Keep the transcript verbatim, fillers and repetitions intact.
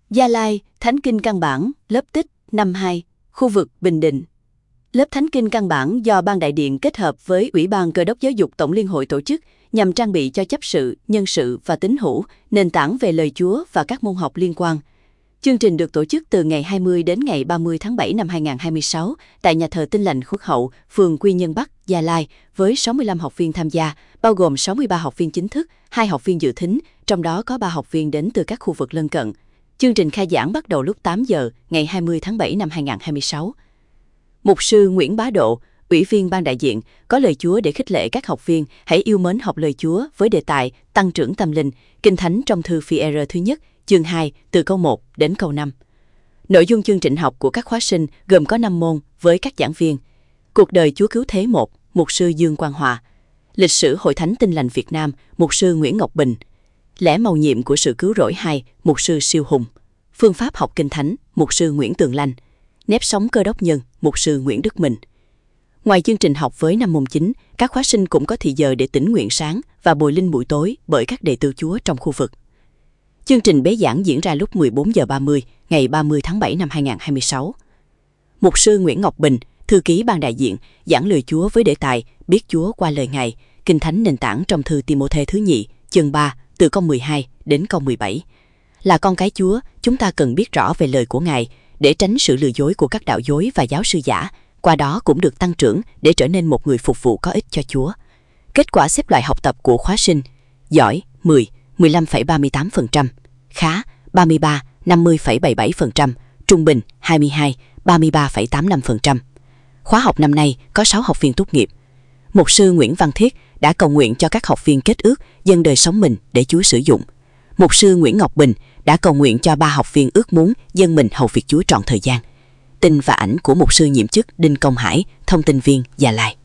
Gia Lai, Thánh Kinh Căn bản, lớp Tích, năm hai, khu vực Bình Định. Lớp Thánh Kinh Căn bản do Ban Đại Điện kết hợp với Ủy ban Cơ đốc Giáo dục Tổng Liên hội tổ chức nhằm trang bị cho chấp sự, nhân sự và tín hữu nền tảng về lời Chúa và các môn học liên quan. Chương trình được tổ chức từ ngày hai mươi đến ngày ba mươi tháng bảy năm hai nghìn không trăm hai mươi sáu tại nhà thờ Tin Lành Khuất Hậu, phường Quy Nhơn Bắc, Gia Lai, với sáu mươi lăm học viên tham gia, bao gồm sáu mươi ba học viên chính thức, hai học viên dự thính, trong đó có ba học viên đến từ các khu vực lân cận. Chương trình khai giảng bắt đầu lúc tám giờ ngày hai mươi tháng bảy năm hai nghìn không trăm hai mươi sáu. Mục sư Nguyễn Bá Độ, Ủy viên Ban Đại diện, có lời Chúa để khích lệ các học viên hãy yêu mến học lời Chúa với đề tài Tăng trưởng tâm linh, Kinh Thánh trong thư Phi-e-rơ thứ nhất, chương hai, từ câu một đến câu năm. Nội dung chương trình học của các khóa sinh gồm có năm môn với các giảng viên. Cuộc đời Chúa Cứu Thế một, Mục sư Dương Quang Hòa. Lịch sử Hội Thánh Tin Lành Việt Nam, Mục sư Nguyễn Ngọc Bình. Lẽ mầu nhiệm của sự cứu rỗi hai, Mục sư Siêu Hùng. Phương pháp học Kinh Thánh, Mục sư Nguyễn Tường Lanh. Nếp sống Cơ đốc nhân, Mục sư Nguyễn Đức Minh. Ngoài chương trình học với năm môn chính, các khóa sinh cũng có thì giờ để tĩnh nguyện sáng và bồi linh buổi tối bởi các đệ tử Chúa trong khu vực. Chương trình bế giảng diễn ra lúc mười bốn giờ ba mươi ngày ba mươi tháng bảy năm hai nghìn không trăm hai mươi sáu. Mục sư Nguyễn Ngọc Bình, thư ký Ban Đại diện, giảng lời Chúa với đề tài Biết Chúa qua lời Ngài, Kinh Thánh nền tảng trong thư Ti-mô-thê thứ nhì, chương ba, từ câu mười hai đến câu mười bảy. Là con cái Chúa, chúng ta cần biết rõ về lời của Ngài để tránh sự lừa dối của các đạo dối và giáo sư giả, qua đó cũng được tăng trưởng để trở nên một người phục vụ có ích cho Chúa. Kết quả xếp loại học tập của khóa sinh: giỏi mười, mười lăm phẩy ba mươi tám phần trăm, khá ba mươi ba, năm mươi phẩy bảy mươi bảy phần trăm, trung bình hai mươi hai, ba mươi ba phẩy tám mươi lăm phần trăm. Khóa học năm nay có sáu học viên tốt nghiệp. Mục sư Nguyễn Văn Thiết đã cầu nguyện cho các học viên kết ước dâng đời sống mình để Chúa sử dụng. Mục sư Nguyễn Ngọc Bình đã cầu nguyện cho ba học viên ước muốn dâng mình hầu việc Chúa trọn thời gian. Tin và ảnh của mục sư nhiệm chức Đinh Công Hải, thông tin viên Gia Lai.